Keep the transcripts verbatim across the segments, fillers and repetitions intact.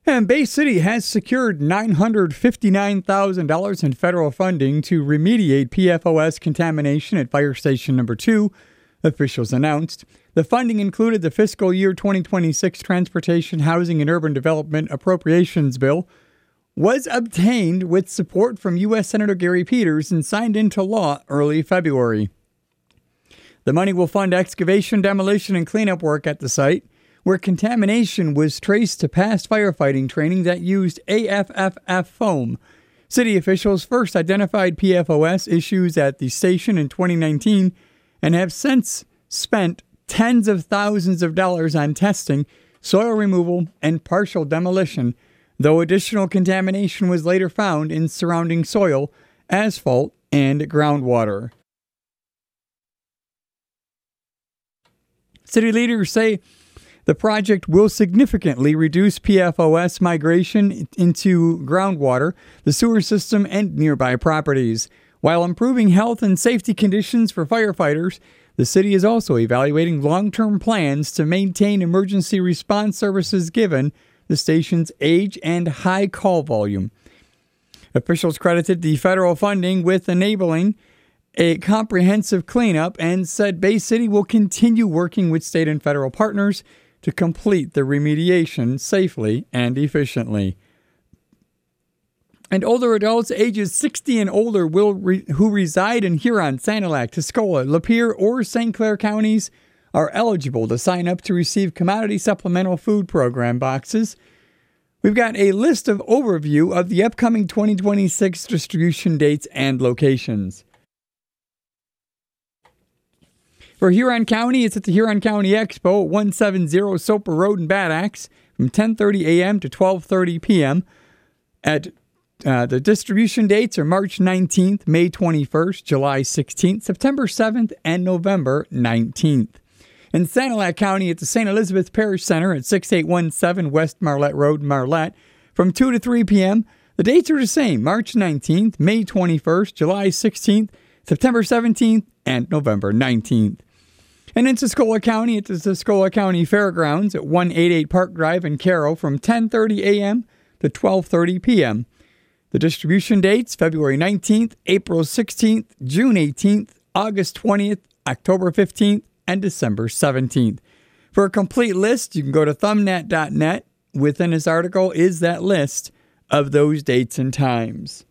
And Bay City has secured nine hundred fifty-nine thousand dollars in federal funding to remediate P F O S contamination at Fire Station Number two, officials announced. The funding included the fiscal year twenty twenty-six Transportation, Housing, and Urban Development Appropriations Bill, was obtained with support from U S Senator Gary Peters and signed into law early February. The money will fund excavation, demolition, and cleanup work at the site, where contamination was traced to past firefighting training that used A F F F foam. City officials first identified P F O S issues at the station in twenty nineteen and have since spent tens of thousands of dollars on testing, soil removal, and partial demolition, though additional contamination was later found in surrounding soil, asphalt, and groundwater. City leaders say the project will significantly reduce P F O S migration into groundwater, the sewer system, and nearby properties. While improving health and safety conditions for firefighters, the city is also evaluating long-term plans to maintain emergency response services given the station's age and high call volume. Officials credited the federal funding with enabling a comprehensive cleanup and said Bay City will continue working with state and federal partners to complete the remediation safely and efficiently. And older adults ages sixty and older will re- who reside in Huron, Sanilac, Tuscola, Lapeer, or Saint Clair counties are eligible to sign up to receive Commodity Supplemental Food Program boxes. We've got a list of overview of the upcoming twenty twenty-six distribution dates and locations. For Huron County, it's at the Huron County Expo at one seventy Soper Road in Bad Axe from ten thirty a.m. to twelve thirty p.m. At uh, the distribution dates are March nineteenth, May twenty-first, July sixteenth, September seventh, and November nineteenth. In Sanilac County, at the Saint Elizabeth Parish Center at sixty-eight seventeen West Marlette Road, Marlette, from two to three p.m. The dates are the same, March nineteenth, May twenty-first, July sixteenth, September seventeenth, and November nineteenth. And in Tuscola County, at the Tuscola County Fairgrounds at one eighty-eight Park Drive in Caro from ten thirty a.m. to twelve thirty p.m. The distribution dates, February nineteenth, April sixteenth, June eighteenth, August twentieth, October fifteenth, and December seventeenth. For a complete list, you can go to thumbnet dot net. Within this article is that list of those dates and times.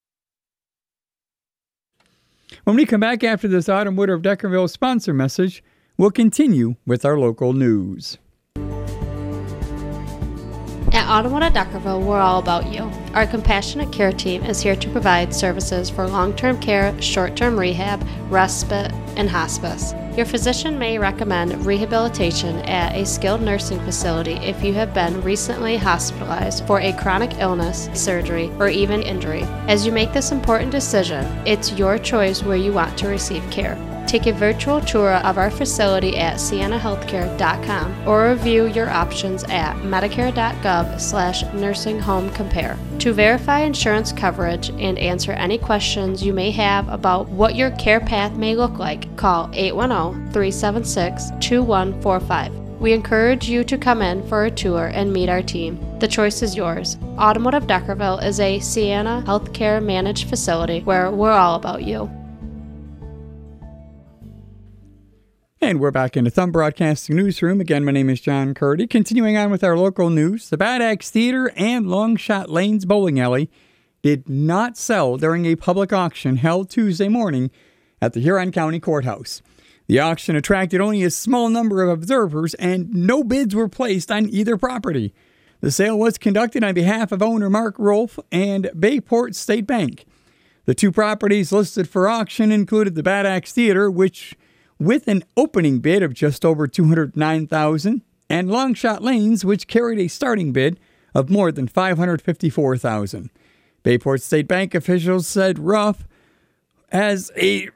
When we come back after this Automotive of Deckerville sponsor message, we'll continue with our local news. At Automotive Deckerville, we're all about you. Our compassionate care team is here to provide services for long-term care, short-term rehab, respite, and hospice. Your physician may recommend rehabilitation at a skilled nursing facility if you have been recently hospitalized for a chronic illness, surgery, or even injury. As you make this important decision, it's your choice where you want to receive care. Take a virtual tour of our facility at sienna healthcare dot com or review your options at medicare dot gov slash nursing home compare. To verify insurance coverage and answer any questions you may have about what your care path may look like, call eight one zero, three seven six, two one four five. We encourage you to come in for a tour and meet our team. The choice is yours. Automotive Deckerville is a Sienna Healthcare managed facility where we're all about you. And we're back in the Thumb Broadcasting Newsroom. Again, my name is John Curdy. Continuing on with our local news, the Bad Axe Theater and Longshot Lanes Bowling Alley did not sell during a public auction held Tuesday morning at the Huron County Courthouse. The auction attracted only a small number of observers and no bids were placed on either property. The sale was conducted on behalf of owner Mark Rolfe and Bayport State Bank. The two properties listed for auction included the Bad Axe Theater, which with an opening bid of just over two hundred nine thousand dollars, and Longshot Lanes, which carried a starting bid of more than five hundred fifty-four thousand dollars. Bayport State Bank officials said Ruff has a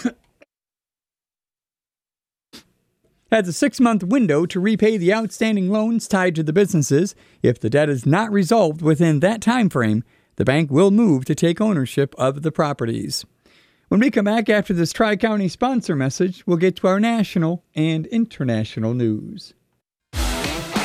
has a six-month window to repay the outstanding loans tied to the businesses. If the debt is not resolved within that time frame, the bank will move to take ownership of the properties. When we come back after this Tri-County sponsor message, we'll get to our national and international news.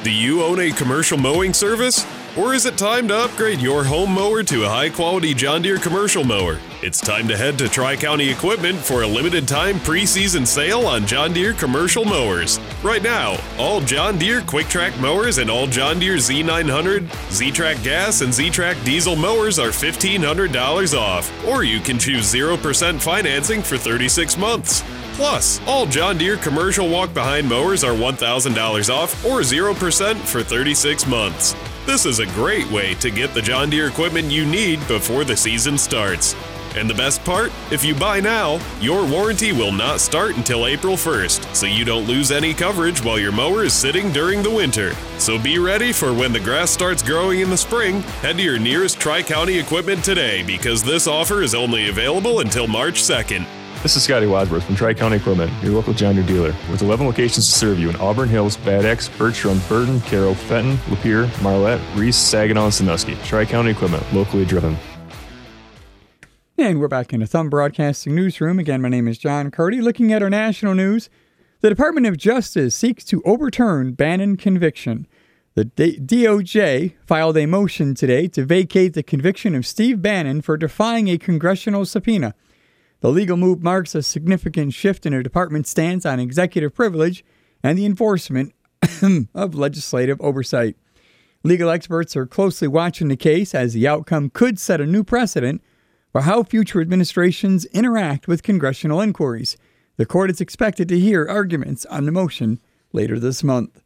Do you own a commercial mowing service? Or is it time to upgrade your home mower to a high-quality John Deere commercial mower? It's time to head to Tri-County Equipment for a limited-time preseason sale on John Deere commercial mowers. Right now, all John Deere Quick-Track mowers and all John Deere Z nine hundred, Z-Track gas, and Z-Track diesel mowers are fifteen hundred dollars off. Or you can choose zero percent financing for thirty-six months. Plus, all John Deere commercial walk-behind mowers are one thousand dollars off or zero percent for thirty-six months. This is a great way to get the John Deere equipment you need before the season starts. And the best part? If you buy now, your warranty will not start until April first, so you don't lose any coverage while your mower is sitting during the winter. So be ready for when the grass starts growing in the spring. Head to your nearest Tri-County Equipment today because this offer is only available until March second. This is Scotty Wadsworth from Tri-County Equipment, your local John Deere dealer, with eleven locations to serve you in Auburn Hills, Bad Axe, Birch Run, Burton, Carroll, Fenton, Lapeer, Marlette, Reese, Saginaw, and Sandusky. Tri-County Equipment, locally driven. And we're back in the Thumb Broadcasting Newsroom. Again, my name is John Curdy. Looking at our national news, the Department of Justice seeks to overturn Bannon conviction. The D O J filed a motion today to vacate the conviction of Steve Bannon for defying a congressional subpoena. The legal move marks a significant shift in the department's stance on executive privilege and the enforcement of legislative oversight. Legal experts are closely watching the case as the outcome could set a new precedent for how future administrations interact with congressional inquiries. The court is expected to hear arguments on the motion later this month.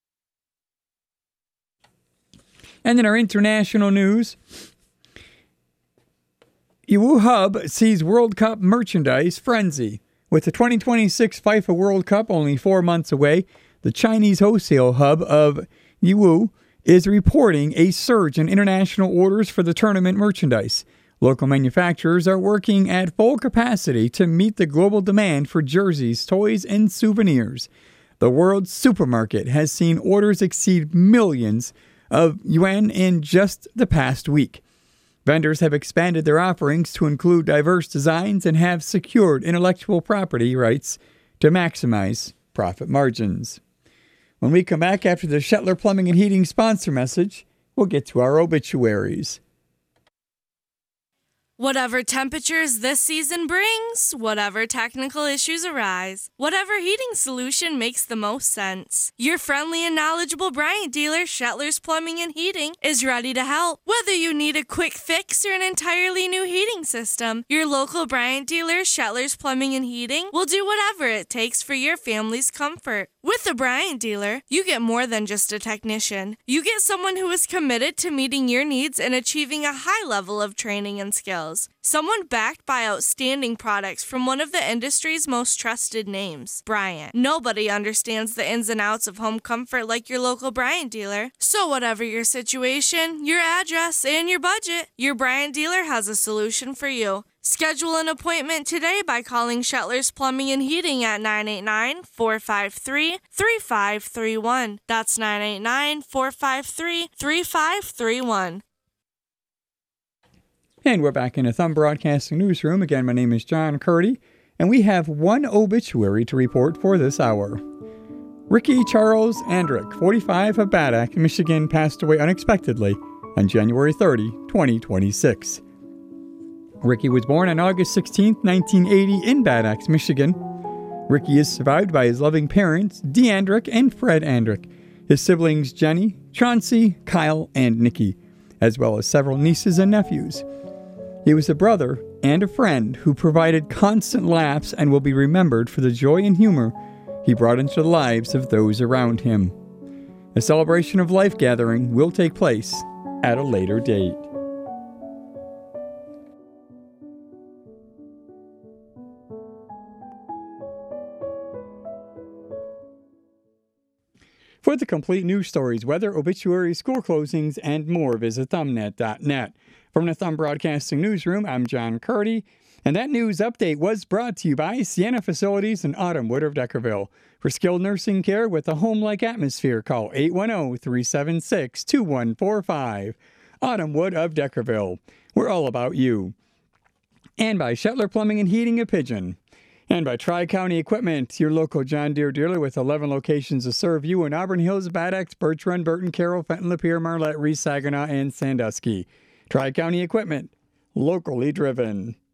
And in our international news, Yiwu Hub sees World Cup merchandise frenzy. With the twenty twenty-six FIFA World Cup only four months away, the Chinese wholesale hub of Yiwu is reporting a surge in international orders for the tournament merchandise. Local manufacturers are working at full capacity to meet the global demand for jerseys, toys, and souvenirs. The world's supermarket has seen orders exceed millions of yuan in just the past week. Vendors have expanded their offerings to include diverse designs and have secured intellectual property rights to maximize profit margins. When we come back after the Shetler Plumbing and Heating sponsor message, we'll get to our obituaries. Whatever temperatures this season brings, whatever technical issues arise, whatever heating solution makes the most sense, your friendly and knowledgeable Bryant dealer, Shetler's Plumbing and Heating, is ready to help. Whether you need a quick fix or an entirely new heating system, your local Bryant dealer, Shetler's Plumbing and Heating, will do whatever it takes for your family's comfort. With the Bryant dealer, you get more than just a technician. You get someone who is committed to meeting your needs and achieving a high level of training and skills. Someone backed by outstanding products from one of the industry's most trusted names, Bryant. Nobody understands the ins and outs of home comfort like your local Bryant dealer. So whatever your situation, your address, and your budget, your Bryant dealer has a solution for you. Schedule an appointment today by calling Shetler's Plumbing and Heating at nine eight nine, four five three, three five three one. That's nine eight nine, four five three, three five three one. And we're back in the Thumb Broadcasting Newsroom. Again, my name is John Curdy, and we have one obituary to report for this hour. Ricky Charles Andrick, forty-five, of Bad Axe, Michigan, passed away unexpectedly on January thirtieth, twenty twenty-six. Ricky was born on August sixteenth, nineteen eighty, in Bad Axe, Michigan. Ricky is survived by his loving parents, Dee Andrick and Fred Andrick, his siblings Jenny, Chauncey, Kyle, and Nikki, as well as several nieces and nephews. He was a brother and a friend who provided constant laughs and will be remembered for the joy and humor he brought into the lives of those around him. A celebration of life gathering will take place at a later date. For the complete news stories, weather, obituaries, school closings, and more, visit thumbnet dot net. From the Thumb Broadcasting Newsroom, I'm John Curdy, and that news update was brought to you by Sienna Facilities in Autumn Wood of Deckerville. For skilled nursing care with a home-like atmosphere, call eight one zero, three seven six, two one four five. Autumn Wood of Deckerville. We're all about you. And by Shetler Plumbing and Heating of Pigeon. And by Tri-County Equipment, your local John Deere dealer with eleven locations to serve you in Auburn Hills, Bad Axe, Birch Run, Burton, Carroll, Fenton, Lapeer, Marlette, Reese, Saginaw, and Sandusky. Tri-County Equipment, locally driven.